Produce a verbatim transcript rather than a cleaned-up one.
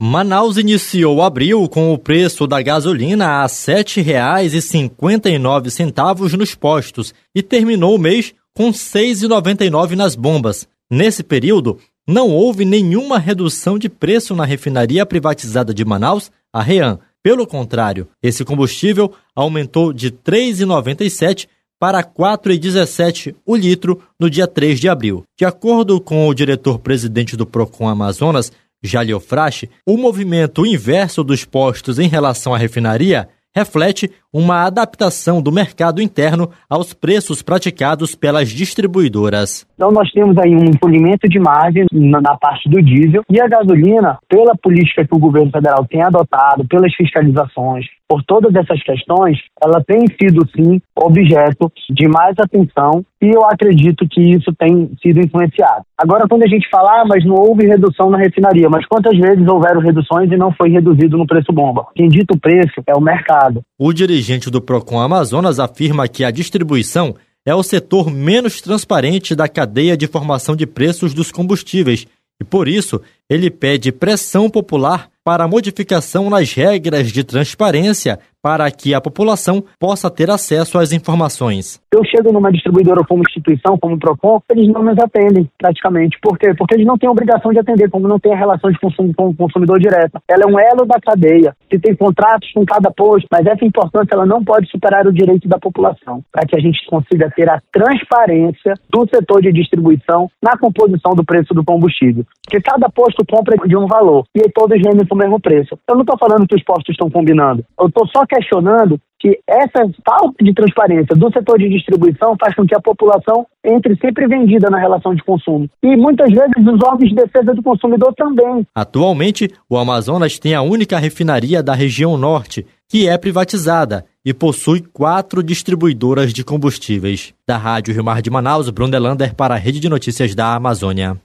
Manaus iniciou abril com o preço da gasolina a sete reais e cinquenta e nove centavos nos postos e terminou o mês com seis reais e noventa e nove centavos nas bombas. Nesse período, não houve nenhuma redução de preço na refinaria privatizada de Manaus, a REAM. Pelo contrário, esse combustível aumentou de três reais e noventa e sete centavos para quatro reais e dezessete centavos o litro no dia três de abril. De acordo com o diretor-presidente do Procon Amazonas, Jalio Frache, o movimento inverso dos postos em relação à refinaria reflete uma adaptação do mercado interno aos preços praticados pelas distribuidoras. Então nós temos aí um encolhimento de margem na parte do diesel e a gasolina, pela política que o governo federal tem adotado, pelas fiscalizações, por todas essas questões, ela tem sido sim objeto de mais atenção e eu acredito que isso tem sido influenciado. Agora, quando a gente fala, ah, mas não houve redução na refinaria, mas quantas vezes houveram reduções e não foi reduzido no preço bomba? Quem dita o preço é o mercado. O dirigente do Procon Amazonas afirma que a distribuição é o setor menos transparente da cadeia de formação de preços dos combustíveis e, por isso, ele pede pressão popular para a modificação nas regras de transparência para que a população possa ter acesso às informações. Eu chego numa distribuidora como instituição, como Procon, eles não nos atendem praticamente. Por quê? Porque eles não têm obrigação de atender, como não tem a relação de consumo com o consumidor direta. Ela é um elo da cadeia, que tem contratos com cada posto, mas essa importância ela não pode superar o direito da população, para que a gente consiga ter a transparência do setor de distribuição na composição do preço do combustível. Porque cada posto compra de um valor, e aí todos vendem o mesmo preço. Eu não estou falando que os postos estão combinando, eu estou só questionando que essa falta de transparência do setor de distribuição faz com que a população entre sempre vendida na relação de consumo. E muitas vezes os órgãos de defesa do consumidor também. Atualmente, o Amazonas tem a única refinaria da região norte, que é privatizada e possui quatro distribuidoras de combustíveis. Da Rádio Rio Mar de Manaus, Brunelander para a Rede de Notícias da Amazônia.